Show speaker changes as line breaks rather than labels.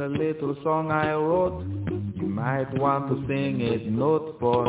a little song I wrote. You might want to sing it note for